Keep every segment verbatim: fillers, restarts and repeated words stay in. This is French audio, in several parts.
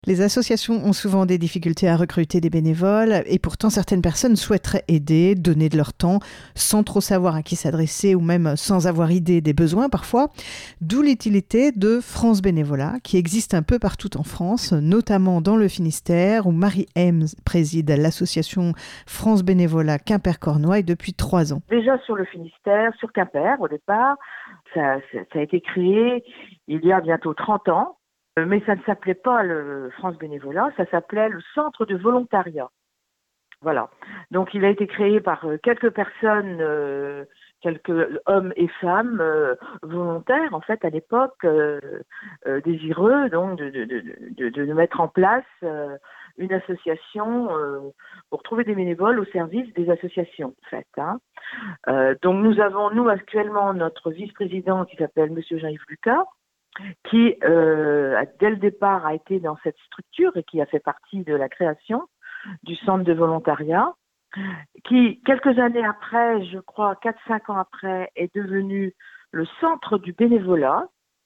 Les associations ont souvent des difficultés à recruter des bénévoles et pourtant certaines personnes souhaiteraient aider, donner de leur temps sans trop savoir à qui s'adresser ou même sans avoir idée des besoins parfois. D'où l'utilité de France Bénévolat qui existe un peu partout en France, notamment dans le Finistère où Marie Hems préside l'association France Bénévolat Quimper-Cornouailles depuis trois ans. Déjà sur le Finistère, sur Quimper au départ, ça, ça, ça a été créé il y a bientôt trente ans. Mais ça ne s'appelait pas le France Bénévolat, ça s'appelait le Centre de volontariat. Voilà. Donc il a été créé par quelques personnes, euh, quelques hommes et femmes euh, volontaires, en fait, à l'époque, euh, euh, désireux donc de, de, de, de, de mettre en place euh, une association euh, pour trouver des bénévoles au service des associations, en fait. Hein. Euh, donc nous avons, nous, actuellement, notre vice-président qui s'appelle Monsieur Jean-Yves Lucas, qui, euh, dès le départ, a été dans cette structure et qui a fait partie de la création du centre de volontariat, qui, quelques années après, je crois, quatre cinq ans après, est devenu le centre du bénévolat.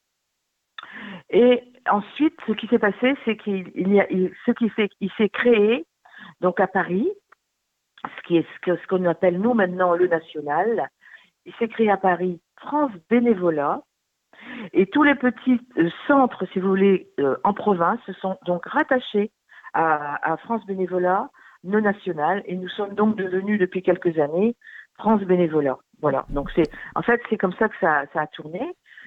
Et ensuite, ce qui s'est passé, c'est qu'il il y a, il, ce qui s'est, il s'est créé, donc à Paris, ce qui est ce, que, ce qu'on appelle nous maintenant le national, il s'est créé à Paris France Bénévolat. Et tous les petits euh, centres, si vous voulez, euh, en province, se sont donc rattachés à, à France Bénévolat, non national, et nous sommes donc devenus depuis quelques années France Bénévolat. Voilà. Donc c'est, en fait, c'est comme ça que ça, ça a tourné.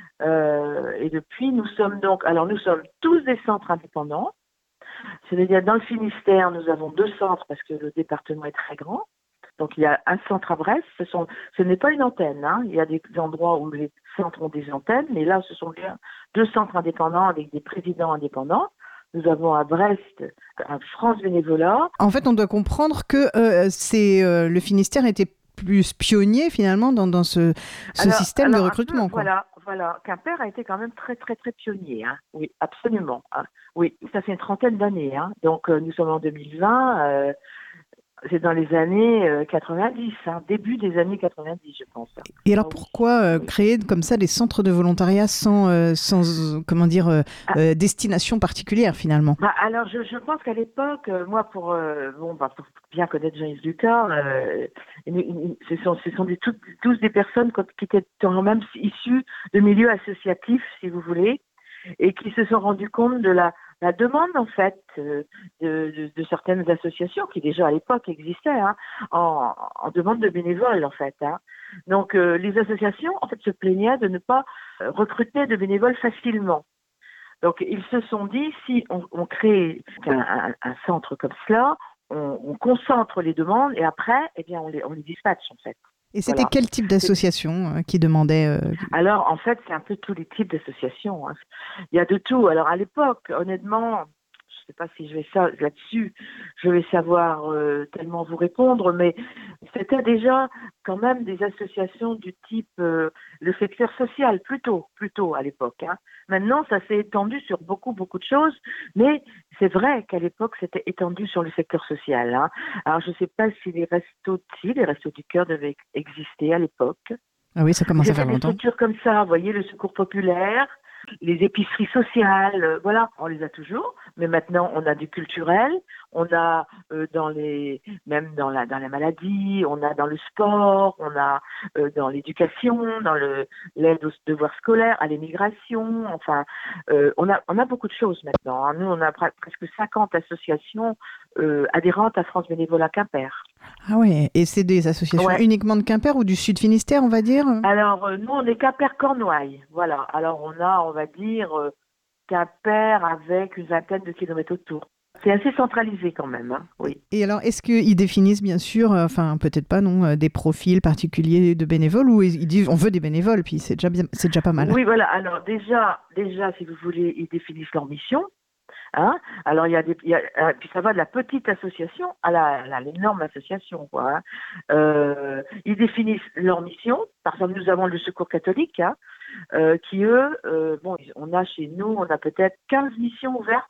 Euh, et depuis, nous sommes donc, alors nous sommes tous des centres indépendants. C'est-à-dire dans le Finistère, nous avons deux centres parce que le département est très grand. Donc il y a un centre à Brest, ce, sont, ce n'est pas une antenne, hein. Il y a des endroits où les centres ont des antennes, mais là ce sont bien deux centres indépendants avec des présidents indépendants. Nous avons à Brest un France Bénévolat. En fait, on doit comprendre que euh, c'est, euh, le Finistère était plus pionnier finalement dans, dans ce, ce alors, système alors, de recrutement. Peu, quoi. Voilà, voilà. Quimper a été quand même très très très pionnier. Hein. Oui, absolument. Hein. Oui, ça fait une trentaine d'années. Hein. Donc euh, nous sommes en deux mille vingt. Euh, C'est dans les années euh, quatre-vingt-dix, hein, début des années quatre-vingt-dix, je pense. Et alors, pourquoi euh, créer comme ça des centres de volontariat sans, euh, sans euh, comment dire, euh, ah, euh, destination particulière finalement? bah, Alors, je, je pense qu'à l'époque, euh, moi, pour, euh, bon, bah, pour bien connaître Jean-Yves Lucas, euh, ce sont, ce sont des, tout, tous des personnes qui étaient quand même issues de milieux associatifs, si vous voulez, et qui se sont rendus compte de la, la demande, en fait, euh, de, de, de certaines associations qui déjà à l'époque existaient, hein, en, en demande de bénévoles, en fait. Hein. Donc, euh, les associations, en fait, se plaignaient de ne pas euh, recruter de bénévoles facilement. Donc, ils se sont dit, si on, on crée un, un, un centre comme cela, on, on concentre les demandes et après, eh bien, on les, on les dispatche, en fait. Et c'était Voilà. quel type d'association euh, qui demandait euh... Alors, en fait, c'est un peu tous les types d'associations. Hein. Il y a de tout. Alors, à l'époque, honnêtement, je ne sais pas si je vais ça là-dessus, je vais savoir euh, tellement vous répondre, mais c'était déjà quand même des associations du type euh, le secteur social, plutôt, plutôt à l'époque. Hein. Maintenant, ça s'est étendu sur beaucoup, beaucoup de choses, mais c'est vrai qu'à l'époque, c'était étendu sur le secteur social. Hein. Alors, je ne sais pas si les restos, si les restos du cœur devaient exister à l'époque. Ah oui, ça commence à faire longtemps. Des structures comme ça, vous voyez, le secours populaire, les épiceries sociales, euh, voilà, on les a toujours, mais maintenant on a du culturel, on a euh, dans les, même dans la dans la maladie, on a dans le sport, on a euh, dans l'éducation, dans le l'aide aux devoirs scolaires, à l'émigration, enfin, euh, on a on a beaucoup de choses maintenant. Hein. Nous, on a presque cinquante associations euh, adhérentes à France Bénévolat Quimper. Ah ouais, et c'est des associations ouais. uniquement de Quimper ou du Sud Finistère, on va dire? Alors, euh, nous, on est Quimper-Cornouailles, voilà. Alors, on a, on va dire, euh, Quimper avec une vingtaine de kilomètres autour. C'est assez centralisé quand même, hein, oui. Et alors, est-ce qu'ils définissent bien sûr, euh, enfin peut-être pas non, euh, des profils particuliers de bénévoles ou ils disent on veut des bénévoles, puis c'est déjà, bien, c'est déjà pas mal? Oui, voilà. Alors déjà, déjà, si vous voulez, ils définissent leur mission. Hein Alors il y a des, il y a, euh, puis ça va de la petite association à la, la l'énorme association, quoi. Hein. Euh, ils définissent leur mission. Par exemple, nous avons le Secours catholique, hein, euh, qui eux, euh, bon, on a chez nous, on a peut-être quinze missions ouvertes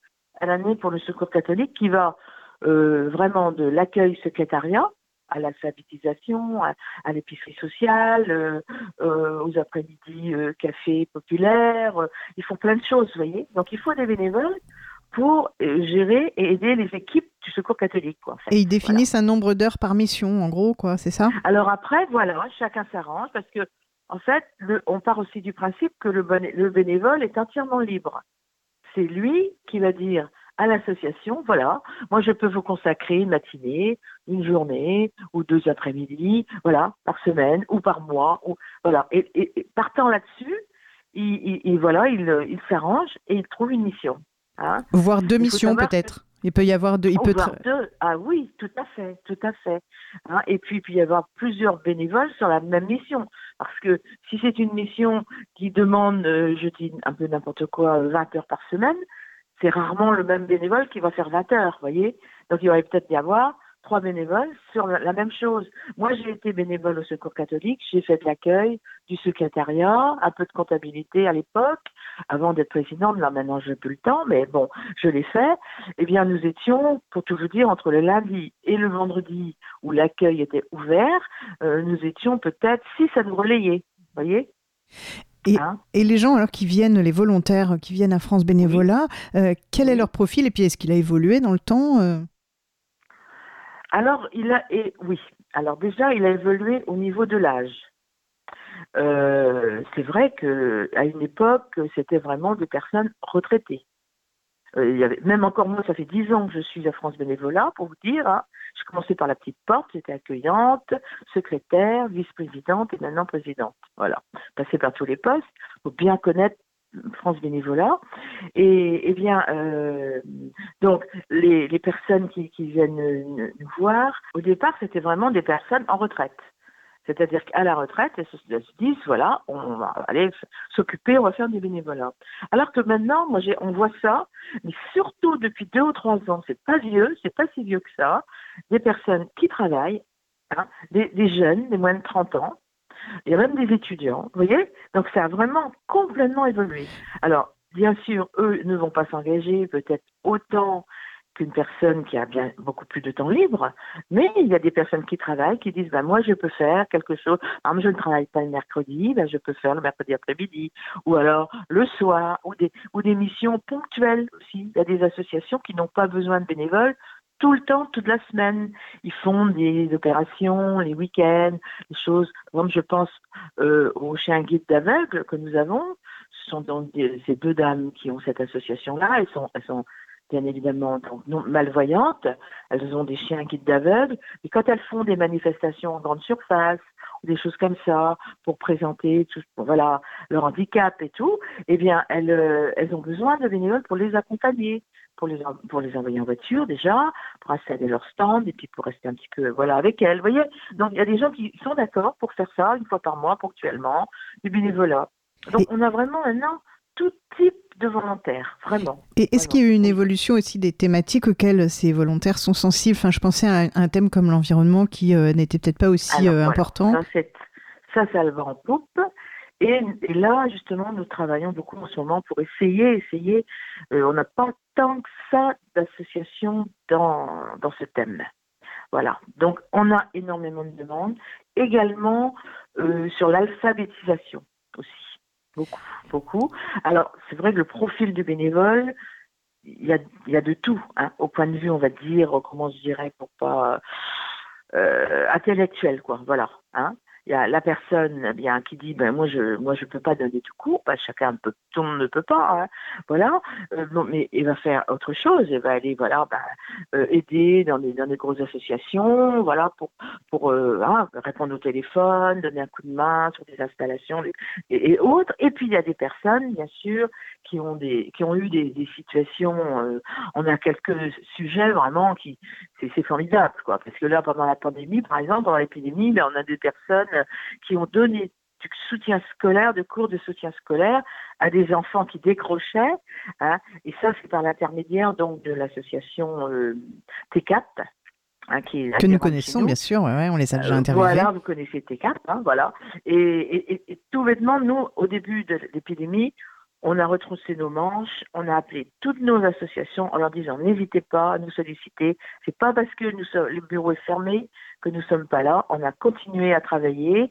à l'année pour le Secours catholique, qui va euh, vraiment de l'accueil secrétariat à l'alphabétisation, à, à l'épicerie sociale, euh, euh, aux après-midi euh, café populaire. Euh, ils font plein de choses, vous voyez. Donc il faut des bénévoles pour euh, gérer et aider les équipes du Secours catholique, quoi, en fait. Et ils Voilà. définissent un nombre d'heures par mission, en gros, quoi, c'est ça? Alors après, voilà, chacun s'arrange parce que, en fait, le, on part aussi du principe que le, bon, le bénévole est entièrement libre. C'est lui qui va dire à l'association, voilà, moi je peux vous consacrer une matinée, une journée ou deux après-midi, voilà, par semaine ou par mois, ou voilà. Et, et, et partant là-dessus, il, il, il- voilà, il, il s'arrange et il trouve une mission. Hein. Voire deux Il faut missions, savoir que peut-être. Il peut y avoir deux... Il oh, peut voire être... deux. Ah oui, tout à fait, tout à fait. Hein, et puis, il peut y avoir plusieurs bénévoles sur la même mission. Parce que si c'est une mission qui demande, euh, je dis un peu n'importe quoi, vingt heures par semaine, c'est rarement le même bénévole qui va faire vingt heures, vous voyez. Donc, il va peut-être y avoir trois bénévoles sur la, la même chose. Moi, j'ai été bénévole au Secours catholique, j'ai fait de l'accueil, du secrétariat, un peu de comptabilité à l'époque, avant d'être présidente. Là, maintenant, je n'ai plus le temps, mais bon, je l'ai fait. Eh bien, nous étions, pour tout vous dire, entre le lundi et le vendredi où l'accueil était ouvert, euh, nous étions peut-être six à nous relayer, vous voyez. Et, Hein et les gens alors qui viennent, les volontaires qui viennent à France oui, Bénévolat, euh, quel est oui. leur profil et puis est-ce qu'il a évolué dans le temps euh Alors, il a, et oui. Alors déjà, il a évolué au niveau de l'âge. Euh, c'est vrai que à une époque, c'était vraiment des personnes retraitées. Euh, il y avait, même encore moi, ça fait dix ans que je suis à France Bénévolat, pour vous dire. Hein. Je commençais par la petite porte, j'étais accueillante, secrétaire, vice-présidente et maintenant présidente. Voilà, passé par tous les postes. Il faut bien connaître France Bénévolat. Et, eh bien, euh, donc les, les personnes qui, qui viennent nous, nous voir, au départ, c'était vraiment des personnes en retraite. C'est-à-dire qu'à la retraite, elles se, elles se disent, voilà, on va aller s'occuper, on va faire du bénévolat. Alors que maintenant, moi, j'ai, on voit ça, mais surtout depuis deux ou trois ans, c'est pas vieux, c'est pas si vieux que ça, des personnes qui travaillent, hein, des, des jeunes, des moins de trente ans, il y a même des étudiants, vous voyez. Donc ça a vraiment complètement évolué. Alors, bien sûr, eux ne vont pas s'engager peut-être autant qu'une personne qui a bien beaucoup plus de temps libre, mais il y a des personnes qui travaillent, qui disent, ben, moi, je peux faire quelque chose. Par exemple, je ne travaille pas le mercredi, ben, je peux faire le mercredi après-midi, ou alors le soir, ou des, ou des missions ponctuelles aussi. Il y a des associations qui n'ont pas besoin de bénévoles tout le temps, toute la semaine. Ils font des opérations, les week-ends, des choses. Comme je pense euh, aux chiens guides d'aveugles que nous avons. Ce sont donc des, ces deux dames qui ont cette association-là. Elles sont, elles sont bien évidemment donc, non, malvoyantes. Elles ont des chiens guides d'aveugles. Et quand elles font des manifestations en grande surface, ou des choses comme ça, pour présenter tout, voilà, leur handicap et tout, eh bien, elles, euh, elles ont besoin de bénévoles pour les accompagner. Pour les, pour les envoyer en voiture déjà, pour installer leur stand et puis pour rester un petit peu voilà, avec elles. Vous voyez. Donc il y a des gens qui sont d'accord pour faire ça une fois par mois, ponctuellement, du bénévolat. Donc et, on a vraiment maintenant tout type de volontaires, vraiment. et est-ce vraiment. qu'il y a eu une Oui. évolution aussi des thématiques auxquelles ces volontaires sont sensibles? Enfin, je pensais à un, un thème comme l'environnement qui euh, n'était peut-être pas aussi Alors euh, voilà, important. ça, c'est, ça, ça le va en poupe. Et, et là, justement, nous travaillons beaucoup en ce moment pour essayer, essayer. Euh, on n'a pas tant que ça d'associations dans, dans ce thème. Voilà. Donc, on a énormément de demandes. Également euh, sur l'alphabétisation aussi. Beaucoup, beaucoup. Alors, c'est vrai que le profil du bénévole, il y a, il y a de tout. Hein, au point de vue, on va dire, comment je dirais, pour pas euh, intellectuel, quoi. Voilà. Hein. Il y a la personne eh bien qui dit ben moi je moi je peux pas donner tout court, ben, chacun peut, tout le monde ne peut pas, hein. Voilà. Euh, bon, mais il va faire autre chose, il va aller voilà ben, euh, aider dans des dans des grosses associations, voilà pour pour euh, hein, répondre au téléphone, donner un coup de main sur des installations et, et autres. Et puis il y a des personnes bien sûr qui ont des qui ont eu des, des situations. Euh, on a quelques sujets vraiment qui c'est, c'est formidable quoi, parce que là pendant la pandémie par exemple, pendant l'épidémie, ben, on a des personnes qui ont donné du soutien scolaire, de cours de soutien scolaire à des enfants qui décrochaient, hein, et ça c'est par l'intermédiaire donc de l'association euh, T quatre, hein, qui est Que nous adhérente chez connaissons, nous. bien sûr, ouais, ouais, on les a déjà Euh, interviewés. voilà, vous connaissez T quatre, hein, voilà. Et, et, et, et tout bêtement, nous, au début de l'épidémie, on a retroussé nos manches, on a appelé toutes nos associations en leur disant n'hésitez pas à nous solliciter. C'est pas parce que nous sommes, le bureau est fermé que nous sommes pas là. On a continué à travailler.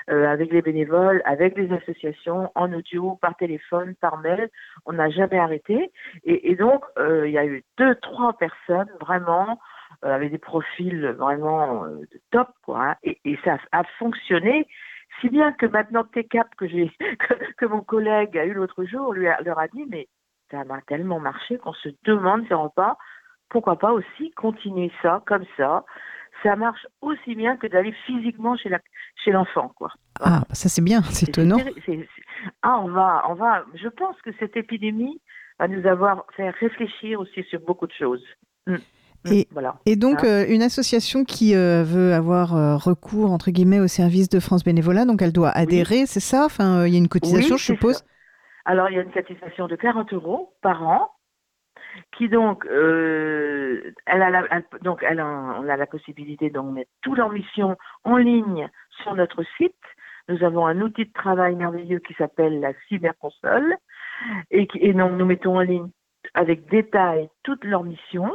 euh, avec les bénévoles, avec les associations, en audio, par téléphone, par mail. On n'a jamais arrêté. Et, et donc, euh, il y a eu deux, trois personnes vraiment euh, avec des profils vraiment euh, de top, quoi. Hein, et, et ça a fonctionné. Si bien que maintenant, T C A P, que, j'ai, que, que mon collègue a eu l'autre jour, lui a, leur a dit, mais ça m'a tellement marché qu'on se demande si on va pas, pourquoi pas aussi continuer ça, comme ça. Ça marche aussi bien que d'aller physiquement chez, la, chez l'enfant, quoi. Voilà. Ah, ça c'est bien, c'est, c'est étonnant. C'est, c'est, c'est, ah, on va, on va, je pense que cette épidémie va nous avoir fait réfléchir aussi sur beaucoup de choses. Mmh. Et, voilà. et donc, hein. euh, une association qui euh, veut avoir euh, recours, entre guillemets, au service de France Bénévolat, donc elle doit adhérer, oui. c'est ça? Enfin, il euh, y a une cotisation, oui, je suppose? Ça. Alors, il y a une cotisation de quarante euros par an, qui donc, euh, elle a la, elle, donc elle a, on a la possibilité de mettre toutes leurs missions en ligne sur notre site. Nous avons un outil de travail merveilleux qui s'appelle la cyberconsole, et, qui, et donc nous mettons en ligne avec détail toutes leurs missions.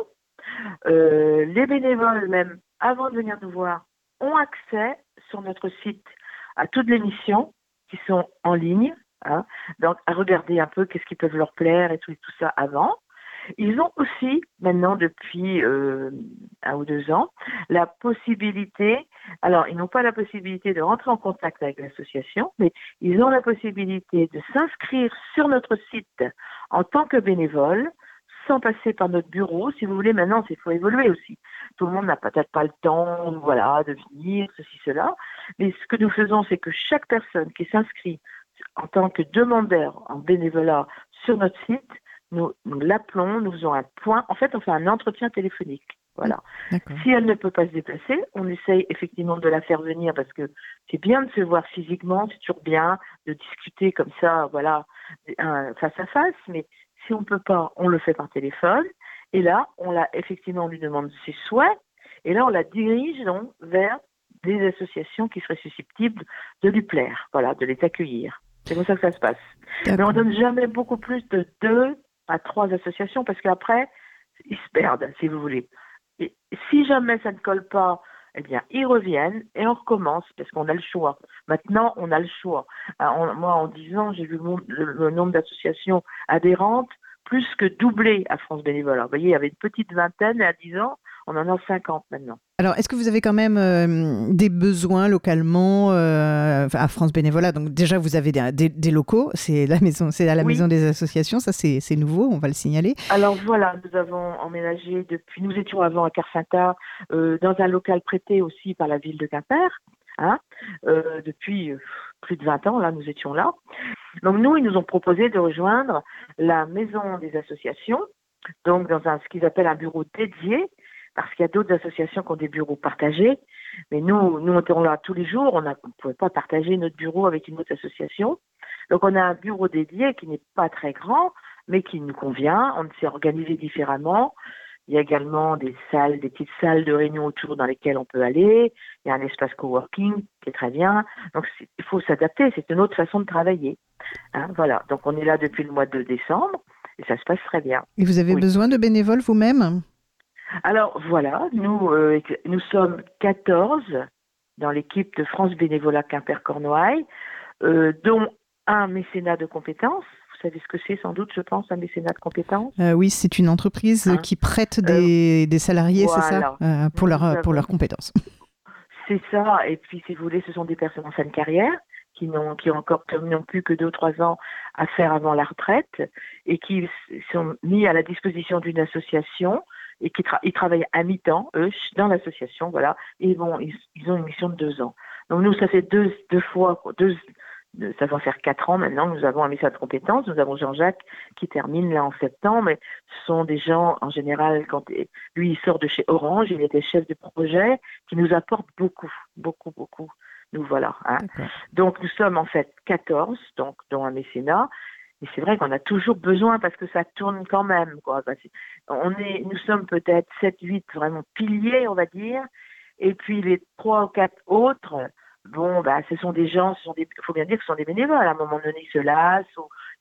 Euh, les bénévoles, même avant de venir nous voir, ont accès sur notre site à toutes les missions qui sont en ligne, hein, donc à regarder un peu qu'est-ce qui peut leur plaire et tout, et tout ça avant. Ils ont aussi, maintenant depuis euh, un ou deux ans, la possibilité, alors ils n'ont pas la possibilité de rentrer en contact avec l'association, mais ils ont la possibilité de s'inscrire sur notre site en tant que bénévole, sans passer par notre bureau. Si vous voulez, maintenant, il faut évoluer aussi. Tout le monde n'a peut-être pas le temps, voilà, de venir, ceci, cela. Mais ce que nous faisons, c'est que chaque personne qui s'inscrit en tant que demandeur en bénévolat sur notre site, nous, nous l'appelons, nous faisons un point. En fait, on fait un entretien téléphonique. Voilà. D'accord. Si elle ne peut pas se déplacer, on essaye effectivement de la faire venir parce que c'est bien de se voir physiquement, c'est toujours bien de discuter comme ça, voilà, face à face, mais si on ne peut pas, on le fait par téléphone. Et là, on l'a effectivement, on lui demande ses souhaits. Et là, on la dirige donc vers des associations qui seraient susceptibles de lui plaire, voilà, de les accueillir. C'est comme ça que ça se passe. D'accord. Mais on ne donne jamais beaucoup plus de deux à trois associations parce qu'après, ils se perdent, si vous voulez. Et si jamais ça ne colle pas, eh bien, ils reviennent et on recommence parce qu'on a le choix. Maintenant, on a le choix. Alors, moi, en dix ans, j'ai vu le, le, le nombre d'associations adhérentes plus que doubler à France Bénévolat. Vous voyez, il y avait une petite vingtaine et à dix ans, on en a cinquante maintenant. Alors, est-ce que vous avez quand même euh, des besoins localement euh, à France Bénévolat? Donc déjà, vous avez des, des, des locaux, c'est, la maison, c'est à la oui. maison des associations, ça c'est, c'est nouveau, on va le signaler. Alors voilà, nous avons emménagé depuis, nous étions avant à Carfinta, euh, dans un local prêté aussi par la ville de Quimper, hein, euh, depuis euh, plus de vingt ans, là nous étions là. Donc nous, ils nous ont proposé de rejoindre la maison des associations, donc dans un, ce qu'ils appellent un bureau dédié, parce qu'il y a d'autres associations qui ont des bureaux partagés. Mais nous, nous, on était là tous les jours. On ne pouvait pas partager notre bureau avec une autre association. Donc, on a un bureau dédié qui n'est pas très grand, mais qui nous convient. On s'est organisé différemment. Il y a également des salles, des petites salles de réunion autour dans lesquelles on peut aller. Il y a un espace coworking qui est très bien. Donc, il faut s'adapter. C'est une autre façon de travailler. Hein, voilà. Donc, on est là depuis le mois de décembre et ça se passe très bien. Et vous avez oui. besoin de bénévoles vous-même ? Alors voilà, nous, euh, nous sommes quatorze dans l'équipe de France Bénévolat Quimper-Cornouailles, euh, dont un mécénat de compétences. Vous savez ce que c'est sans doute, je pense, un mécénat de compétences. euh, Oui, c'est une entreprise hein qui prête des, euh, des salariés, voilà. c'est ça, euh, pour, leur, avons... pour leurs compétences. C'est ça, et puis si vous voulez, ce sont des personnes en fin de carrière qui n'ont, qui ont encore qui n'ont plus que deux ou trois ans à faire avant la retraite et qui sont mis à la disposition d'une association et qui tra- ils travaillent à mi-temps, eux, dans l'association, voilà, et bon, ils, ils ont une mission de deux ans. Donc nous, ça fait deux, deux fois, deux, deux, ça va faire quatre ans maintenant que nous avons un mécénat de compétences. Nous avons Jean-Jacques qui termine là en septembre, mais ce sont des gens, en général, quand lui, il sort de chez Orange, il était chef de projet, qui nous apportent beaucoup, beaucoup, beaucoup. Nous voilà. Hein. Donc nous sommes en fait quatorze, donc dont un mécénat. Et c'est vrai qu'on a toujours besoin parce que ça tourne quand même, quoi. On est, nous sommes peut-être sept, huit vraiment piliers, on va dire. Et puis les trois ou quatre autres, bon, bah, ce sont des gens, ce sont des, faut bien dire que ce sont des bénévoles. À un moment donné, ils se lassent ou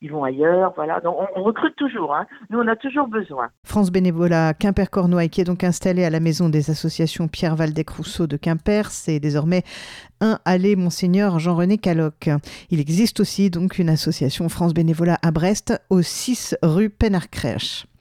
ils vont ailleurs. Voilà. Donc on, on recrute toujours. Hein. Nous, on a toujours besoin. France Bénévolat Quimper-Cornouailles, qui est donc installée à la maison des associations Pierre Waldeck-Rousseau de Quimper, c'est désormais un allée Monseigneur Jean-René Caloc. Il existe aussi donc une association France Bénévolat à Brest, au six rue Penarcrèche.